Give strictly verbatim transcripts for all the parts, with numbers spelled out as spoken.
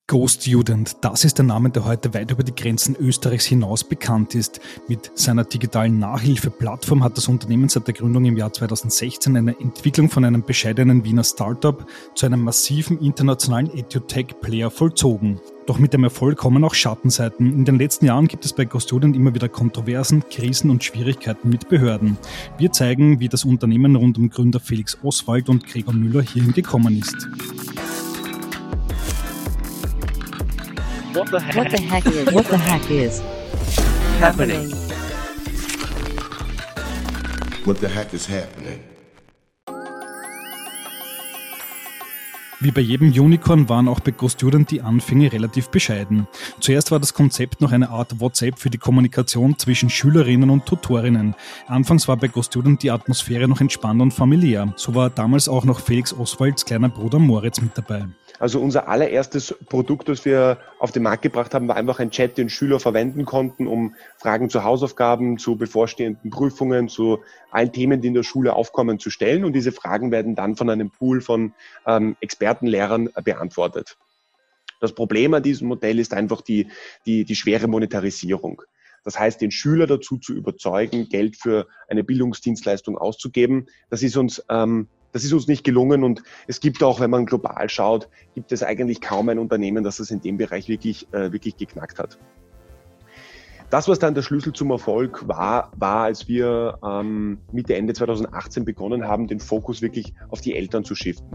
GoStudent, das ist der Name, der heute weit über die Grenzen Österreichs hinaus bekannt ist. Mit seiner digitalen Nachhilfeplattform hat das Unternehmen seit der Gründung im Jahr zweitausendsechzehn eine Entwicklung von einem bescheidenen Wiener Startup zu einem massiven internationalen EdTech-Player vollzogen. Doch mit dem Erfolg kommen auch Schattenseiten. In den letzten Jahren gibt es bei GoStudent immer wieder Kontroversen, Krisen und Schwierigkeiten mit Behörden. Wir zeigen, wie das Unternehmen rund um Gründer Felix Oswald und Gregor Müller hierhin gekommen ist. What the heck? What the heck is? What the heck is happening? What the heck is happening? Wie bei jedem Unicorn waren auch bei GoStudent die Anfänge relativ bescheiden. Zuerst war das Konzept noch eine Art WhatsApp für die Kommunikation zwischen Schülerinnen und Tutorinnen. Anfangs war bei GoStudent die Atmosphäre noch entspannt und familiär. So war damals auch noch Felix Oswalds kleiner Bruder Moritz mit dabei. Also unser allererstes Produkt, das wir auf den Markt gebracht haben, war einfach ein Chat, den Schüler verwenden konnten, um Fragen zu Hausaufgaben, zu bevorstehenden Prüfungen, zu allen Themen, die in der Schule aufkommen, zu stellen. Und diese Fragen werden dann von einem Pool von ähm, Expertenlehrern beantwortet. Das Problem an diesem Modell ist einfach die, die, die schwere Monetarisierung. Das heißt, den Schüler dazu zu überzeugen, Geld für eine Bildungsdienstleistung auszugeben, das ist uns ähm, Das ist uns nicht gelungen und es gibt auch, wenn man global schaut, gibt es eigentlich kaum ein Unternehmen, das das in dem Bereich wirklich, äh, wirklich geknackt hat. Das, was dann der Schlüssel zum Erfolg war, war, als wir ähm, Mitte, Ende zweitausendachtzehn begonnen haben, den Fokus wirklich auf die Eltern zu shiften.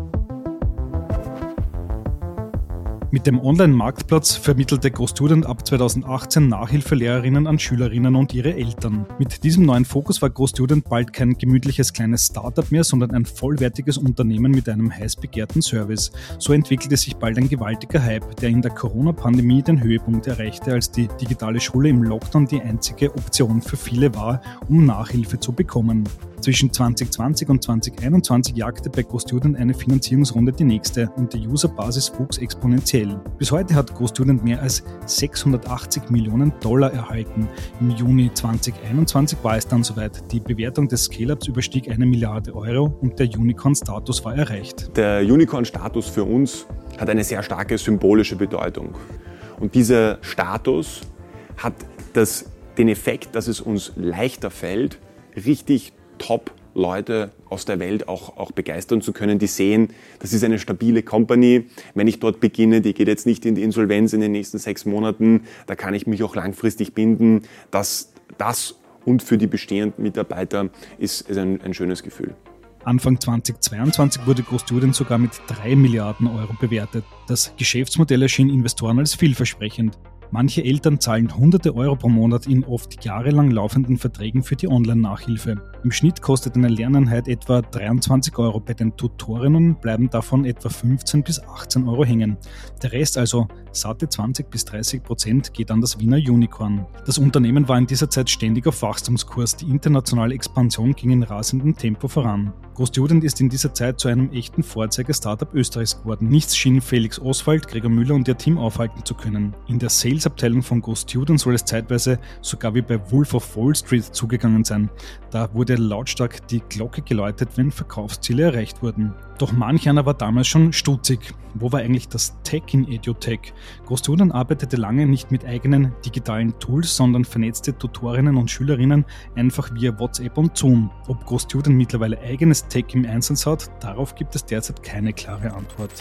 Mit dem Online-Marktplatz vermittelte GoStudent ab zweitausendachtzehn Nachhilfelehrerinnen an Schülerinnen und ihre Eltern. Mit diesem neuen Fokus war GoStudent bald kein gemütliches kleines Startup mehr, sondern ein vollwertiges Unternehmen mit einem heiß begehrten Service. So entwickelte sich bald ein gewaltiger Hype, der in der Corona-Pandemie den Höhepunkt erreichte, als die digitale Schule im Lockdown die einzige Option für viele war, um Nachhilfe zu bekommen. Zwischen zwanzig zwanzig und zwanzig einundzwanzig jagte bei GoStudent eine Finanzierungsrunde die nächste und die Userbasis wuchs exponentiell. Bis heute hat GoStudent mehr als sechshundertachtzig Millionen Dollar erhalten. Im Juni zwanzig einundzwanzig war es dann soweit. Die Bewertung des Scale-Ups überstieg eine Milliarde Euro und der Unicorn-Status war erreicht. Der Unicorn-Status für uns hat eine sehr starke symbolische Bedeutung. Und dieser Status hat das, den Effekt, dass es uns leichter fällt, richtig Top-Leute aus der Welt auch, auch begeistern zu können, die sehen, das ist eine stabile Company. Wenn ich dort beginne, die geht jetzt nicht in die Insolvenz in den nächsten sechs Monaten, da kann ich mich auch langfristig binden. Das, das und für die bestehenden Mitarbeiter ist, ist ein, ein schönes Gefühl. Anfang zweitausendzweiundzwanzig wurde GoStudent sogar mit drei Milliarden Euro bewertet. Das Geschäftsmodell erschien Investoren als vielversprechend. Manche Eltern zahlen hunderte Euro pro Monat in oft jahrelang laufenden Verträgen für die Online-Nachhilfe. Im Schnitt kostet eine Lerneinheit etwa dreiundzwanzig Euro, bei den Tutorinnen bleiben davon etwa fünfzehn bis achtzehn Euro hängen. Der Rest, also satte zwanzig bis dreißig Prozent, geht an das Wiener Unicorn. Das Unternehmen war in dieser Zeit ständig auf Wachstumskurs, die internationale Expansion ging in rasendem Tempo voran. GoStudent ist in dieser Zeit zu einem echten Vorzeige-Startup Österreichs geworden. Nichts schien Felix Oswald, Gregor Müller und ihr Team aufhalten zu können. In der Sales-Abteilung von GoStudent soll es zeitweise sogar wie bei Wolf of Wall Street zugegangen sein. Da wurde lautstark die Glocke geläutet, wenn Verkaufsziele erreicht wurden. Doch manch einer war damals schon stutzig. Wo war eigentlich das Tech in EdTech? GoStudent arbeitete lange nicht mit eigenen digitalen Tools, sondern vernetzte Tutorinnen und Schülerinnen einfach via WhatsApp und Zoom. Ob GoStudent mittlerweile eigenes Tech im Einsatz hat, darauf gibt es derzeit keine klare Antwort.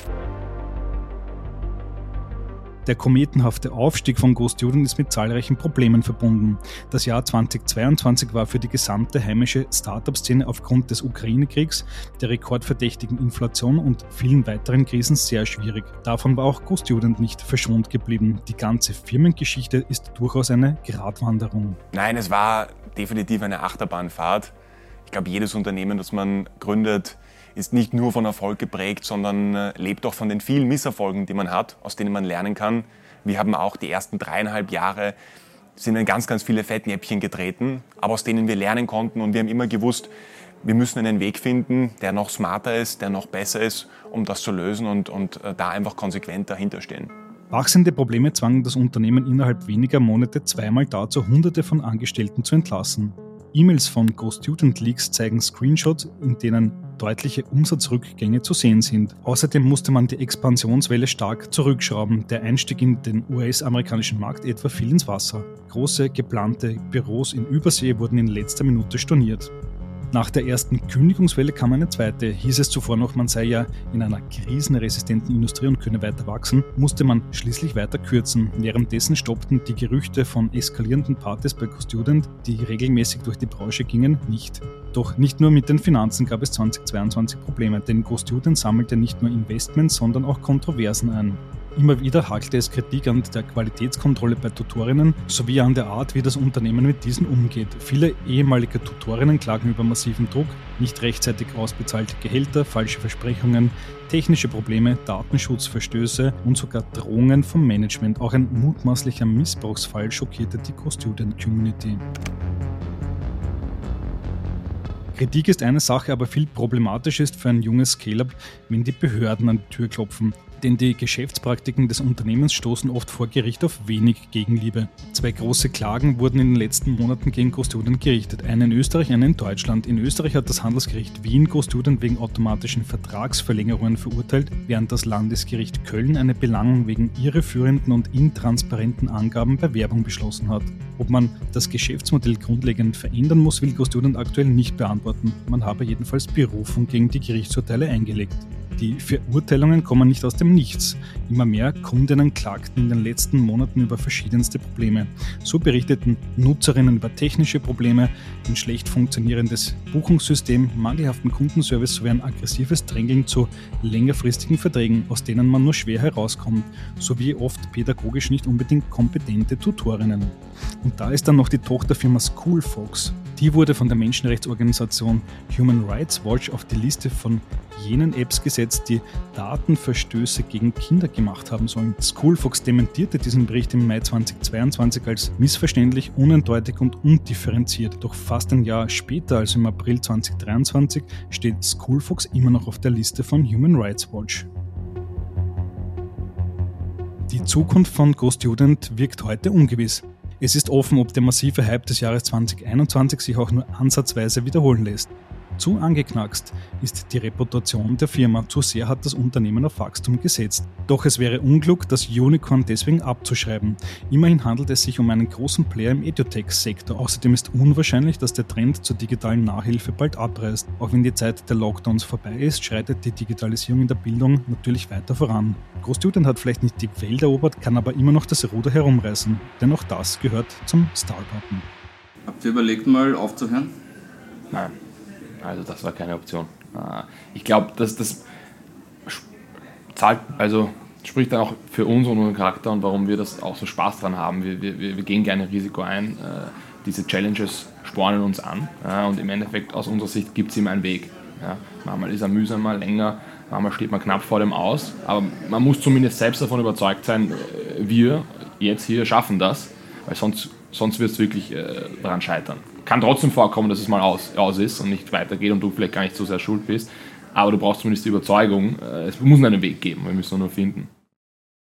Der kometenhafte Aufstieg von GoStudent ist mit zahlreichen Problemen verbunden. Das Jahr zweitausendzweiundzwanzig war für die gesamte heimische Startup-Szene aufgrund des Ukraine-Kriegs, der rekordverdächtigen Inflation und vielen weiteren Krisen sehr schwierig. Davon war auch GoStudent nicht verschont geblieben. Die ganze Firmengeschichte ist durchaus eine Gratwanderung. Nein, es war definitiv eine Achterbahnfahrt. Ich glaube, jedes Unternehmen, das man gründet, ist nicht nur von Erfolg geprägt, sondern lebt auch von den vielen Misserfolgen, die man hat, aus denen man lernen kann. Wir haben auch die ersten dreieinhalb Jahre sind in ganz, ganz viele Fettnäpfchen getreten, aber aus denen wir lernen konnten und wir haben immer gewusst, wir müssen einen Weg finden, der noch smarter ist, der noch besser ist, um das zu lösen und, und da einfach konsequent dahinter stehen. Wachsende Probleme zwangen das Unternehmen innerhalb weniger Monate zweimal dazu, Hunderte von Angestellten zu entlassen. E-Mails von GoStudent Leaks zeigen Screenshots, in denen deutliche Umsatzrückgänge zu sehen sind. Außerdem musste man die Expansionswelle stark zurückschrauben. Der Einstieg in den U S-amerikanischen Markt etwa fiel ins Wasser. Große geplante Büros in Übersee wurden in letzter Minute storniert. Nach der ersten Kündigungswelle kam eine zweite. Hieß es zuvor noch, man sei ja in einer krisenresistenten Industrie und könne weiter wachsen, musste man schließlich weiter kürzen. Währenddessen stoppten die Gerüchte von eskalierenden Partys bei GoStudent, die regelmäßig durch die Branche gingen, nicht. Doch nicht nur mit den Finanzen gab es zweitausendzweiundzwanzig Probleme, denn GoStudent sammelte nicht nur Investments, sondern auch Kontroversen ein. Immer wieder hakelte es Kritik an der Qualitätskontrolle bei Tutorinnen sowie an der Art, wie das Unternehmen mit diesen umgeht. Viele ehemalige Tutorinnen klagen über massiven Druck, nicht rechtzeitig ausbezahlte Gehälter, falsche Versprechungen, technische Probleme, Datenschutzverstöße und sogar Drohungen vom Management. Auch ein mutmaßlicher Missbrauchsfall schockierte die GoStudent-Community. Kritik ist eine Sache, aber viel problematischer ist für ein junges Scale-Up, wenn die Behörden an die Tür klopfen. Denn die Geschäftspraktiken des Unternehmens stoßen oft vor Gericht auf wenig Gegenliebe. Zwei große Klagen wurden in den letzten Monaten gegen GoStudent gerichtet, eine in Österreich, eine in Deutschland. In Österreich hat das Handelsgericht Wien GoStudent wegen automatischen Vertragsverlängerungen verurteilt, während das Landesgericht Köln eine Belangung wegen irreführenden und intransparenten Angaben bei Werbung beschlossen hat. Ob man das Geschäftsmodell grundlegend verändern muss, will GoStudent aktuell nicht beantworten. Man habe jedenfalls Berufung gegen die Gerichtsurteile eingelegt. Die Verurteilungen kommen nicht aus dem Nichts. Immer mehr Kundinnen klagten in den letzten Monaten über verschiedenste Probleme. So berichteten Nutzerinnen über technische Probleme, ein schlecht funktionierendes Buchungssystem, mangelhaften Kundenservice sowie ein aggressives Drängeln zu längerfristigen Verträgen, aus denen man nur schwer herauskommt, sowie oft pädagogisch nicht unbedingt kompetente Tutorinnen. Und da ist dann noch die Tochterfirma SchoolFox. Die wurde von der Menschenrechtsorganisation Human Rights Watch auf die Liste von jenen Apps gesetzt, die Datenverstöße gegen Kinder gemacht haben sollen. SchoolFox dementierte diesen Bericht im Mai zweitausendzweiundzwanzig als missverständlich, uneindeutig und undifferenziert. Doch fast ein Jahr später, also im April zweitausenddreiundzwanzig, steht SchoolFox immer noch auf der Liste von Human Rights Watch. Die Zukunft von GoStudent wirkt heute ungewiss. Es ist offen, ob der massive Hype des Jahres zweitausendeinundzwanzig sich auch nur ansatzweise wiederholen lässt. Zu angeknackst ist die Reputation der Firma, zu sehr hat das Unternehmen auf Wachstum gesetzt. Doch es wäre unklug, das Unicorn deswegen abzuschreiben. Immerhin handelt es sich um einen großen Player im EdTech-Sektor. Außerdem ist unwahrscheinlich, dass der Trend zur digitalen Nachhilfe bald abreißt. Auch wenn die Zeit der Lockdowns vorbei ist, schreitet die Digitalisierung in der Bildung natürlich weiter voran. GoStudent hat vielleicht nicht die Welt erobert, kann aber immer noch das Ruder herumreißen. Denn auch das gehört zum Startupen. Habt ihr überlegt, mal aufzuhören? Nein. Also das war keine Option. Ich glaube, dass das zahlt, also spricht dann auch für uns und unseren Charakter und warum wir das auch so Spaß dran haben. Wir, wir, wir gehen gerne Risiko ein. Diese Challenges spornen uns an und im Endeffekt aus unserer Sicht gibt es immer einen Weg. Manchmal ist er mühsamer, länger, manchmal steht man knapp vor dem Aus, aber man muss zumindest selbst davon überzeugt sein, wir jetzt hier schaffen das, weil sonst, sonst wird es wirklich daran scheitern. Kann trotzdem vorkommen, dass es mal aus, aus ist und nicht weitergeht und du vielleicht gar nicht so sehr schuld bist, aber du brauchst zumindest die Überzeugung, es muss einen Weg geben, wir müssen ihn nur finden.